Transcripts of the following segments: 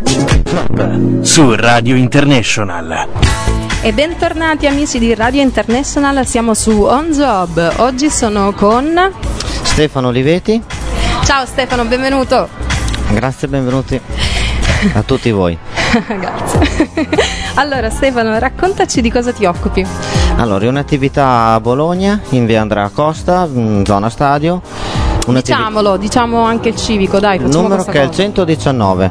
su Radio International. E bentornati amici di Radio International, siamo su On Job. Oggi sono con Stefano Oliveti. Ciao Stefano, benvenuto. Grazie, benvenuti a tutti voi. Grazie. Allora Stefano, raccontaci di cosa ti occupi. Allora, è un'attività a Bologna, in via Andrea Costa, in zona stadio. Diciamo anche il civico, dai. Il numero che è il 119.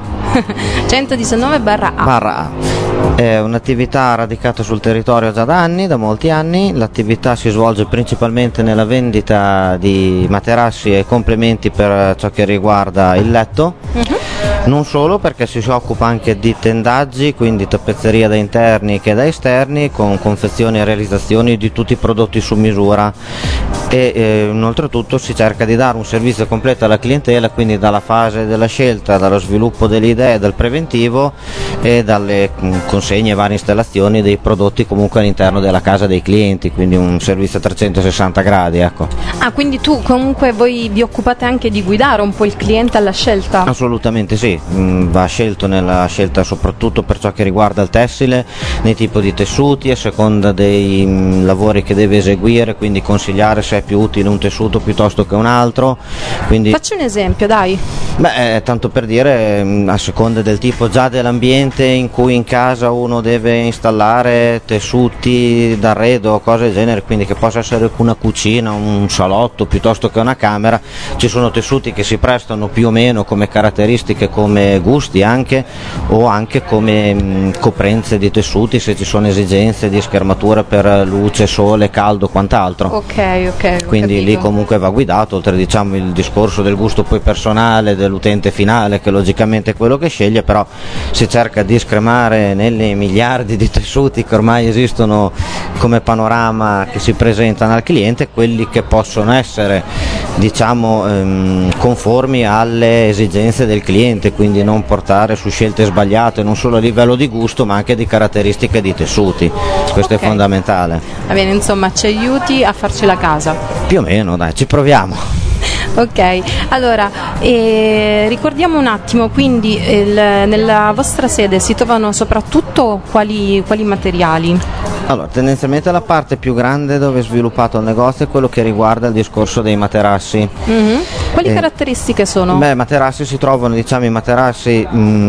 119/A. È un'attività radicata sul territorio già da anni, da molti anni. L'attività si svolge principalmente nella vendita di materassi e complementi per ciò che riguarda il letto. Non solo, perché si occupa anche di tendaggi, quindi tappezzeria da interni che da esterni, con confezioni e realizzazioni di tutti i prodotti su misura. E oltretutto si cerca di dare un servizio completo alla clientela, quindi dalla fase della scelta, dallo sviluppo delle idee, dal preventivo e dalle consegne e varie installazioni dei prodotti comunque all'interno della casa dei clienti, quindi un servizio a 360 gradi, ecco. Ah, quindi tu comunque voi vi occupate anche di guidare un po' il cliente alla scelta? Assolutamente sì, va scelto nella scelta soprattutto per ciò che riguarda il tessile, nei tipi di tessuti, a seconda dei lavori che deve eseguire, quindi consigliare se è più utile un tessuto piuttosto che un altro. Quindi, facci un esempio, dai. Beh, tanto per dire, a seconda del tipo già dell'ambiente in cui in casa uno deve installare tessuti d'arredo, cose del genere, quindi che possa essere una cucina, un salotto piuttosto che una camera, ci sono tessuti che si prestano più o meno come caratteristiche, come gusti anche, o anche come coprenze di tessuti se ci sono esigenze di schermatura per luce, sole, caldo, quant'altro. Ok. Quindi lì comunque va guidato, oltre diciamo il discorso del gusto poi personale dell'utente finale, che logicamente è quello che sceglie, però si cerca di scremare nelle miliardi di tessuti che ormai esistono come panorama che si presentano al cliente, quelli che possono essere diciamo conformi alle esigenze del cliente, quindi non portare su scelte sbagliate non solo a livello di gusto ma anche di caratteristiche di tessuti. Questo è fondamentale. Va bene, insomma ci aiuti a farci la casa. Più o meno, dai, ci proviamo. Ok, allora ricordiamo un attimo, quindi nella vostra sede si trovano soprattutto quali materiali? Allora, tendenzialmente la parte più grande dove è sviluppato il negozio è quello che riguarda il discorso dei materassi. Quali caratteristiche sono? Beh, materassi si trovano, diciamo, i materassi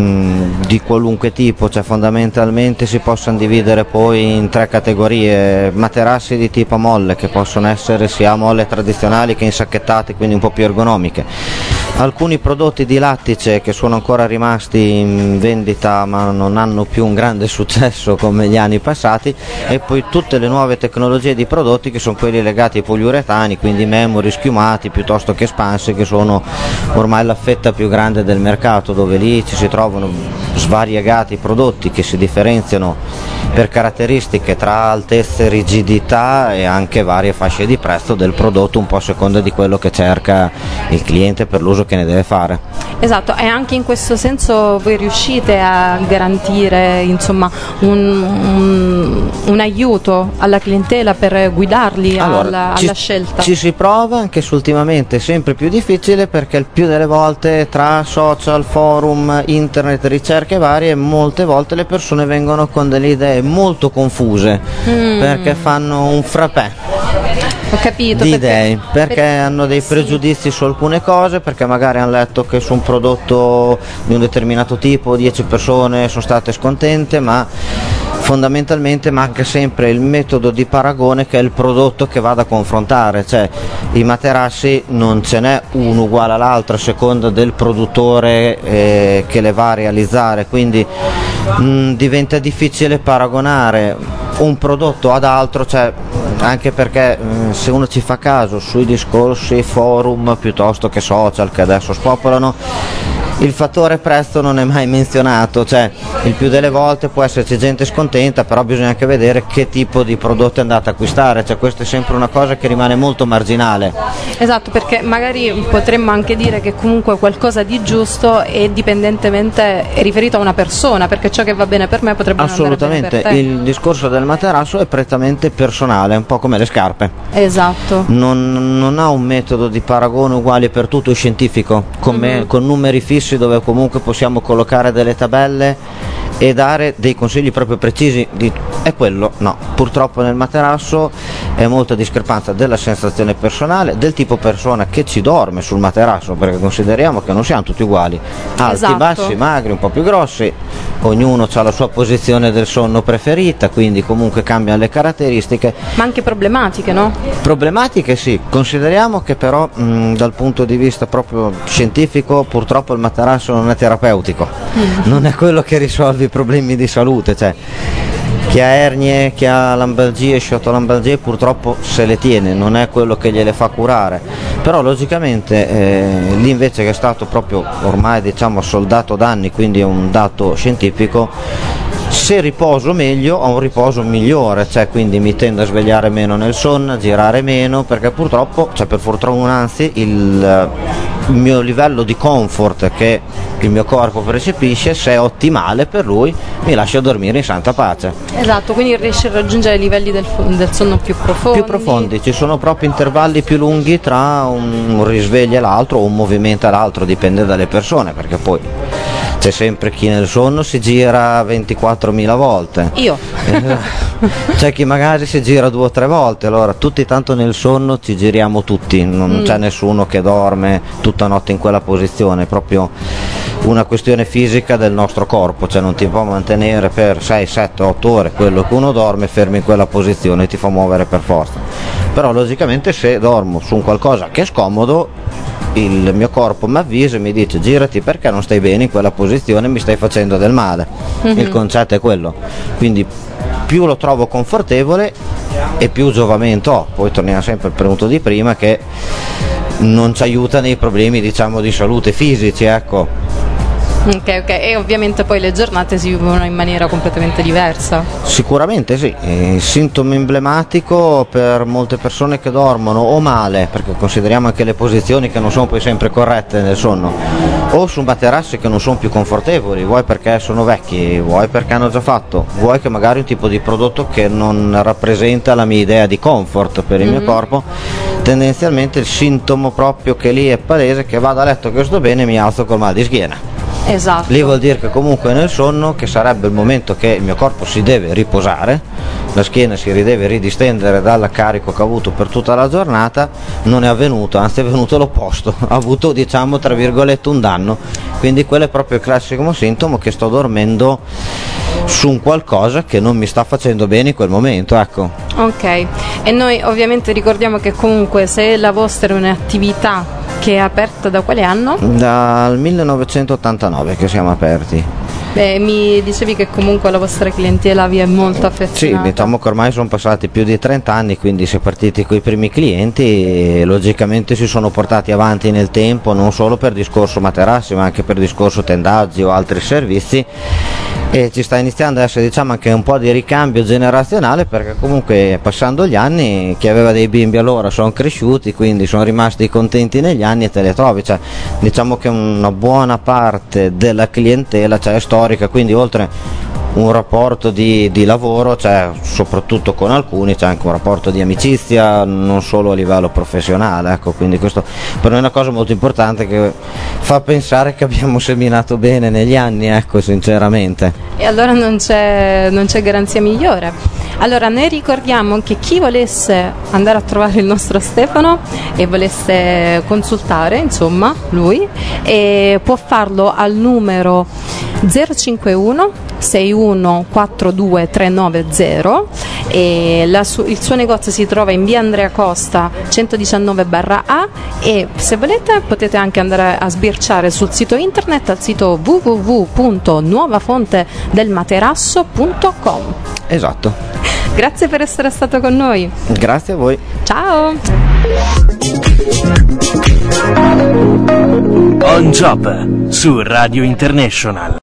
di qualunque tipo, cioè fondamentalmente si possono dividere poi in tre categorie: materassi di tipo molle, che possono essere sia molle tradizionali che insacchettati, quindi un po' più ergonomiche. Alcuni prodotti di lattice che sono ancora rimasti in vendita ma non hanno più un grande successo come gli anni passati, e poi tutte le nuove tecnologie di prodotti che sono quelli legati ai poliuretani, quindi memory schiumati piuttosto che espansi, che sono ormai la fetta più grande del mercato, dove lì ci si trovano svariegati prodotti che si differenziano per caratteristiche tra altezze, rigidità e anche varie fasce di prezzo del prodotto, un po' a seconda di quello che cerca il cliente per l'uso che ne deve fare. Esatto, e anche in questo senso voi riuscite a garantire insomma un aiuto alla clientela per guidarli alla scelta? Ci si prova, anche se ultimamente è sempre più difficile, perché il più delle volte tra social, forum, internet, ricerche varie, molte volte le persone vengono con delle idee molto confuse perché fanno un frappè. Ho capito, di idee, perché hanno dei pregiudizi su alcune cose, perché magari hanno letto che su un prodotto di un determinato tipo 10 persone sono state scontente, ma fondamentalmente manca sempre il metodo di paragone, che è il prodotto che vado a confrontare. Cioè, i materassi non ce n'è uno uguale all'altro a seconda del produttore che le va a realizzare, quindi diventa difficile paragonare un prodotto ad altro, cioè, anche perché se uno ci fa caso sui discorsi forum piuttosto che social che adesso spopolano, il fattore prezzo non è mai menzionato, cioè il più delle volte può esserci gente scontenta, però bisogna anche vedere che tipo di prodotto è andato a acquistare, cioè questa è sempre una cosa che rimane molto marginale. Esatto, perché magari potremmo anche dire che comunque qualcosa di giusto è dipendentemente riferito a una persona, perché ciò che va bene per me potrebbe non andare bene per te. Il discorso del materasso è prettamente personale, un po' come le scarpe. Esatto. Non ha un metodo di paragone uguale per tutto, scientifico, con numeri fissi fissi dove comunque possiamo collocare delle tabelle e dare dei consigli proprio precisi è quello? No, purtroppo nel materasso è molta discrepanza della sensazione personale, del tipo persona che ci dorme sul materasso, perché consideriamo che non siamo tutti uguali, alti, esatto, bassi, magri, un po' più grossi, ognuno ha la sua posizione del sonno preferita, quindi comunque cambiano le caratteristiche. Ma anche problematiche, no? Problematiche sì, consideriamo che però dal punto di vista proprio scientifico purtroppo il materasso non è terapeutico, non è quello che risolve i problemi di salute, cioè chi ha ernie, chi ha lambalgie, sciotolambalgie purtroppo se le tiene, non è quello che gliele fa curare, però logicamente lì invece che è stato proprio ormai diciamo assoldato da anni, quindi è un dato scientifico, se riposo meglio ho un riposo migliore, cioè quindi mi tendo a svegliare meno nel sonno, a girare meno, perché purtroppo, cioè per fortuna anzi, il mio livello di comfort che il mio corpo percepisce, se è ottimale per lui, mi lascia dormire in santa pace. Esatto, quindi riesci a raggiungere i livelli del sonno più profondi. Più profondi, ci sono proprio intervalli più lunghi tra un risveglio e l'altro o un movimento e l'altro, dipende dalle persone, perché poi c'è sempre chi nel sonno si gira 24.000 volte. Io. C'è chi magari si gira 2 o 3 volte, allora tutti tanto nel sonno ci giriamo tutti, non c'è nessuno che dorme tutta notte in quella posizione, è proprio una questione fisica del nostro corpo, cioè non ti può mantenere per 6, 7, 8 ore quello che uno dorme fermo in quella posizione, ti fa muovere per forza. Però logicamente se dormo su un qualcosa che è scomodo, il mio corpo mi avvisa e mi dice girati perché non stai bene in quella posizione, mi stai facendo del male. Il concetto è quello, quindi più lo trovo confortevole e più giovamento ho. Poi torniamo sempre al punto di prima che non ci aiuta nei problemi diciamo di salute fisici, ecco. Ok, e ovviamente poi le giornate si vivono in maniera completamente diversa. Sicuramente sì, il sintomo emblematico per molte persone che dormono o male, perché consideriamo anche le posizioni che non sono poi sempre corrette nel sonno, o su materassi che non sono più confortevoli, vuoi perché sono vecchi, vuoi perché hanno già fatto, vuoi che magari un tipo di prodotto che non rappresenta la mia idea di comfort per il mio corpo, tendenzialmente il sintomo proprio che lì è palese, che vado a letto che sto bene e mi alzo col mal di schiena. Esatto. Lì vuol dire che comunque nel sonno, che sarebbe il momento che il mio corpo si deve riposare, la schiena si deve ridistendere dal carico che ha avuto per tutta la giornata, non è avvenuto, anzi è venuto l'opposto, ha avuto diciamo tra virgolette un danno, quindi quello è proprio il classico sintomo che sto dormendo su un qualcosa che non mi sta facendo bene in quel momento, ecco. Ok, e noi ovviamente ricordiamo che comunque se la vostra è un'attività che è aperta da quale anno? Dal 1989 che siamo aperti. Beh, mi dicevi che comunque la vostra clientela vi è molto affezionata. Sì, diciamo che ormai sono passati più di 30 anni, quindi si è partiti con i primi clienti e logicamente si sono portati avanti nel tempo, non solo per discorso materassi ma anche per discorso tendaggi o altri servizi, e ci sta iniziando ad essere diciamo anche un po' di ricambio generazionale, perché comunque passando gli anni chi aveva dei bimbi allora sono cresciuti, quindi sono rimasti contenti negli anni e te le trovi, cioè diciamo che una buona parte della clientela è storica, quindi oltre un rapporto di lavoro, cioè soprattutto con alcuni c'è anche un rapporto di amicizia, non solo a livello professionale, ecco, quindi questo per noi è una cosa molto importante che fa pensare che abbiamo seminato bene negli anni, ecco, sinceramente. E allora non c'è garanzia migliore. Allora noi ricordiamo che chi volesse andare a trovare il nostro Stefano e volesse consultare insomma lui, può farlo al numero 051 6142 390 e il suo negozio si trova in via Andrea Costa 119/A e se volete potete anche andare a sbirciare sul sito internet al sito www.nuovafontedelmaterasso.com. Esatto. Grazie per essere stato con noi. Grazie a voi. Ciao. On Job su Radio International.